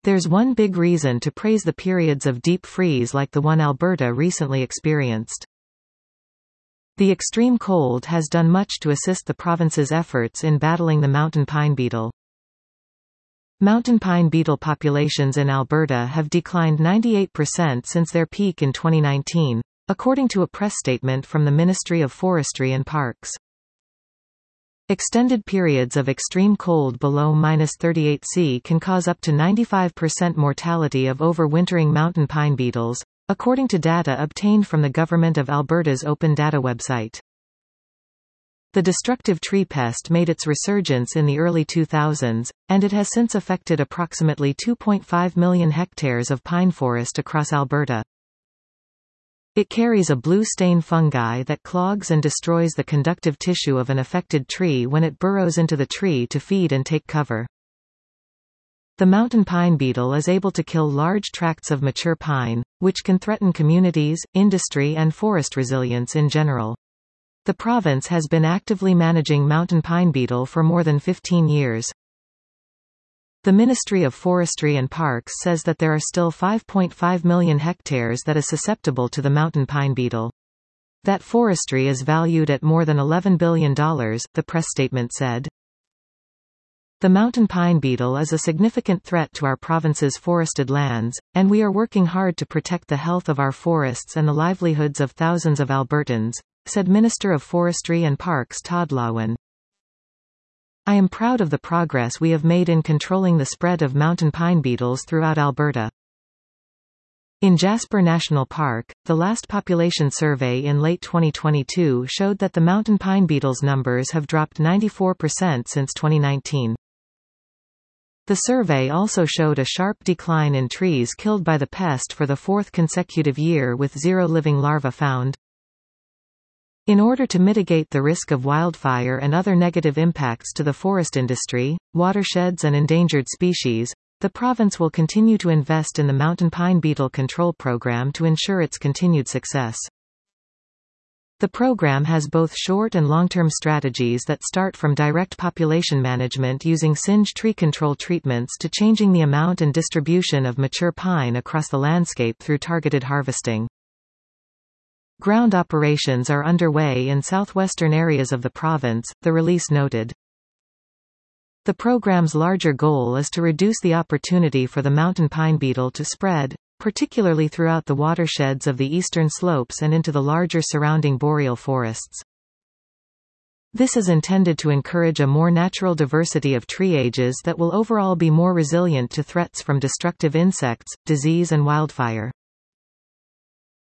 There's one big reason to praise the periods of deep freeze like the one Alberta recently experienced. The extreme cold has done much to assist the province's efforts in battling the mountain pine beetle. Mountain pine beetle populations in Alberta have declined 98% since their peak in 2019, according to a press statement from the Ministry of Forestry and Parks. Extended periods of extreme cold below -38°C can cause up to 95% mortality of overwintering mountain pine beetles, according to data obtained from the Government of Alberta's Open Data website. The destructive tree pest made its resurgence in the early 2000s, and it has since affected approximately 2.5 million hectares of pine forest across Alberta. It carries a blue stain fungi that clogs and destroys the conductive tissue of an affected tree when it burrows into the tree to feed and take cover. The mountain pine beetle is able to kill large tracts of mature pine, which can threaten communities, industry and forest resilience in general. The province has been actively managing mountain pine beetle for more than 15 years. The Ministry of Forestry and Parks says that there are still 5.5 million hectares that is susceptible to the mountain pine beetle. That forestry is valued at more than $11 billion, the press statement said. The mountain pine beetle is a significant threat to our province's forested lands, and we are working hard to protect the health of our forests and the livelihoods of thousands of Albertans, said Minister of Forestry and Parks Todd Loewen. I am proud of the progress we have made in controlling the spread of mountain pine beetles throughout Alberta. In Jasper National Park, the last population survey in late 2022 showed that the mountain pine beetles numbers have dropped 94% since 2019. The survey also showed a sharp decline in trees killed by the pest for the fourth consecutive year with 0 living larvae found. In order to mitigate the risk of wildfire and other negative impacts to the forest industry, watersheds and endangered species, the province will continue to invest in the mountain pine beetle control program to ensure its continued success. The program has both short and long-term strategies that start from direct population management using singe tree control treatments to changing the amount and distribution of mature pine across the landscape through targeted harvesting. Ground operations are underway in southwestern areas of the province, the release noted. The program's larger goal is to reduce the opportunity for the mountain pine beetle to spread, particularly throughout the watersheds of the eastern slopes and into the larger surrounding boreal forests. This is intended to encourage a more natural diversity of tree ages that will overall be more resilient to threats from destructive insects, disease and wildfire.